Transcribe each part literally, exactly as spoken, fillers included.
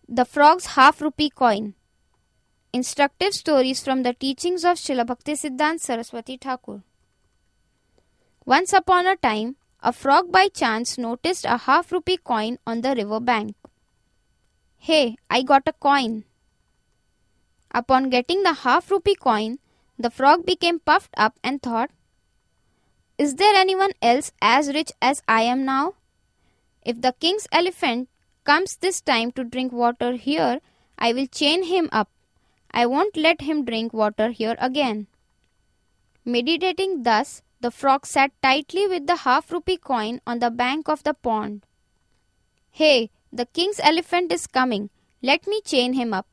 The Frog's Half Rupee Coin. Instructive stories from the teachings of Srila Bhaktisiddhanta Saraswati Thakur. Once upon a time, a frog by chance noticed a half rupee coin on the river bank. "Hey, I got a coin." Upon getting the half rupee coin, the frog became puffed up and thought, "Is there anyone else as rich as I am now? If the king's elephant comes this time to drink water here, I will chain him up. I won't let him drink water here again." Meditating thus, the frog sat tightly with the half rupee coin on the bank of the pond. "Hey, the king's elephant is coming. Let me chain him up."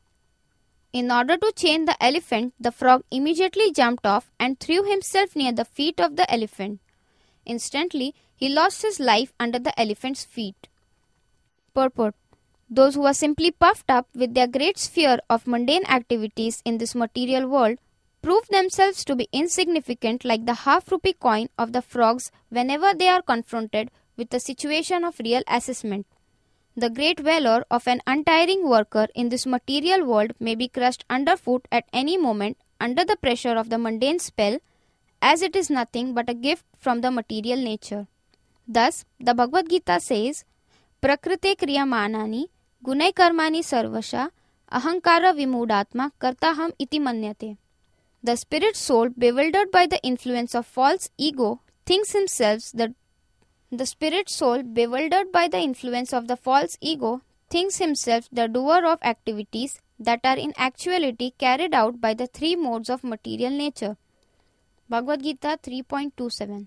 In order to chain the elephant, the frog immediately jumped off and threw himself near the feet of the elephant. Instantly, he lost his life under the elephant's feet. Purport: those who are simply puffed up with their great sphere of mundane activities in this material world prove themselves to be insignificant like the half rupee coin of the frogs whenever they are confronted with a situation of real assessment. The great valor of an untiring worker in this material world may be crushed underfoot at any moment under the pressure of the mundane spell, as it is nothing but a gift from the material nature. Thus, the Bhagavad Gita says, "Prakrite kriyamanani gunai karmani sarvasha ahankara vimudatma kartaham iti manyate." The spirit soul, bewildered by the influence of false ego, thinks himself the the spirit soul, bewildered by the influence of the false ego, thinks himself the doer of activities that are in actuality carried out by the three modes of material nature. Bhagavad Gita three point two seven.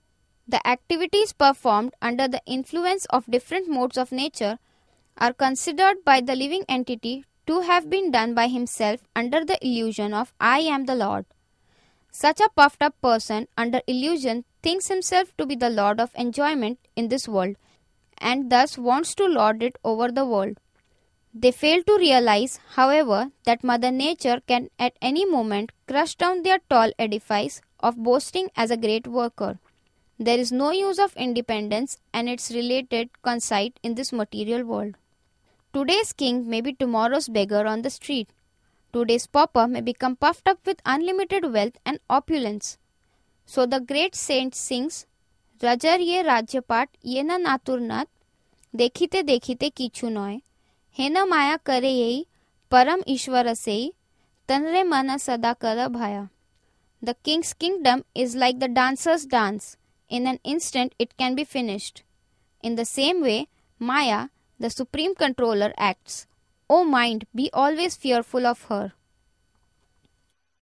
The activities performed under the influence of different modes of nature are considered by the living entity to have been done by himself under the illusion of "I am the Lord." Such a puffed up person under illusion thinks himself to be the lord of enjoyment in this world and thus wants to lord it over the world. They fail to realize, however, that Mother Nature can at any moment crush down their tall edifice of boasting as a great worker. There is no use of independence and its related conceit in this material world. Today's king may be tomorrow's beggar on the street. Today's pauper may become puffed up with unlimited wealth and opulence. So the great saint sings, "Rajar ye rajyapat yena naturnat, dekhite dekhite kichu noy, hena maya kare yei, param ishwarasei, tanre mana sada kara bhaya." The king's kingdom is like the dancer's dance. In an instant it can be finished. In the same way, Maya, the supreme controller, acts. O mind, be always fearful of her.